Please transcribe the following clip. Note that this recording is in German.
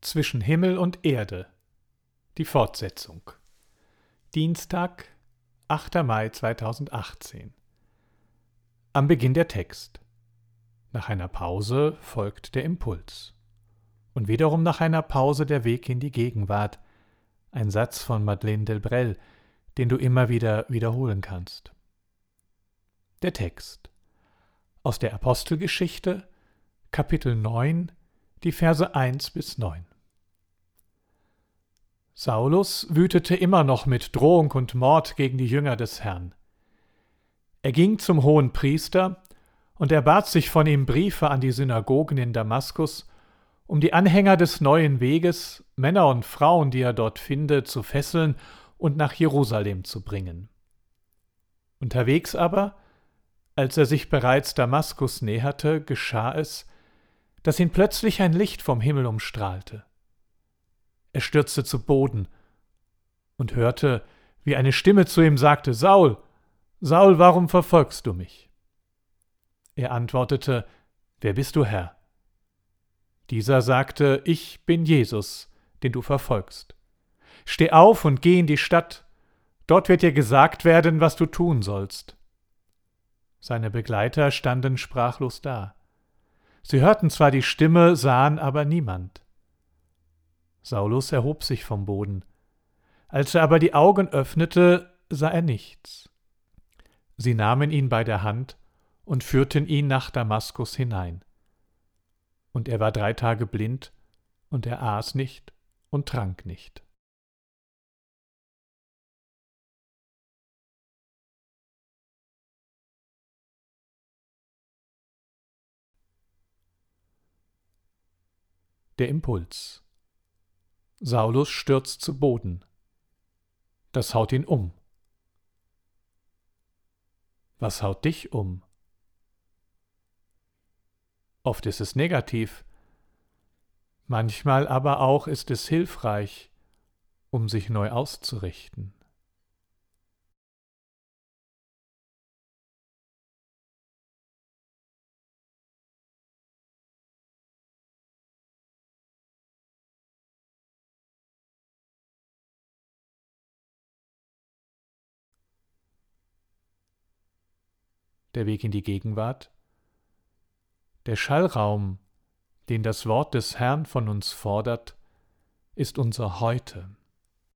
Zwischen Himmel und Erde. Die Fortsetzung. Dienstag, 8. Mai 2018. Am Beginn der Text. Nach einer Pause folgt der Impuls. Und wiederum nach einer Pause der Weg in die Gegenwart. Ein Satz von Madeleine Delbrel, den du immer wieder wiederholen kannst. Der Text. Aus der Apostelgeschichte, Kapitel 9, die Verse 1 bis 9. Saulus wütete immer noch mit Drohung und Mord gegen die Jünger des Herrn. Er ging zum Hohenpriester und erbat sich von ihm Briefe an die Synagogen in Damaskus, um die Anhänger des neuen Weges, Männer und Frauen, die er dort finde, zu fesseln und nach Jerusalem zu bringen. Unterwegs aber, als er sich bereits Damaskus näherte, geschah es, dass ihn plötzlich ein Licht vom Himmel umstrahlte. Er stürzte zu Boden und hörte, wie eine Stimme zu ihm sagte: »Saul, Saul, warum verfolgst du mich?« Er antwortete: »Wer bist du, Herr?« Dieser sagte: »Ich bin Jesus, den du verfolgst. Steh auf und geh in die Stadt, dort wird dir gesagt werden, was du tun sollst.« Seine Begleiter standen sprachlos da. Sie hörten zwar die Stimme, sahen aber niemand. Saulus erhob sich vom Boden. Als er aber die Augen öffnete, sah er nichts. Sie nahmen ihn bei der Hand und führten ihn nach Damaskus hinein. Und er war 3 Tage blind, und er aß nicht und trank nicht. Der Impuls. Saulus stürzt zu Boden. Das haut ihn um. Was haut dich um? Oft ist es negativ, manchmal aber auch ist es hilfreich, um sich neu auszurichten. Der Weg in die Gegenwart. Der Schallraum, den das Wort des Herrn von uns fordert, ist unser Heute.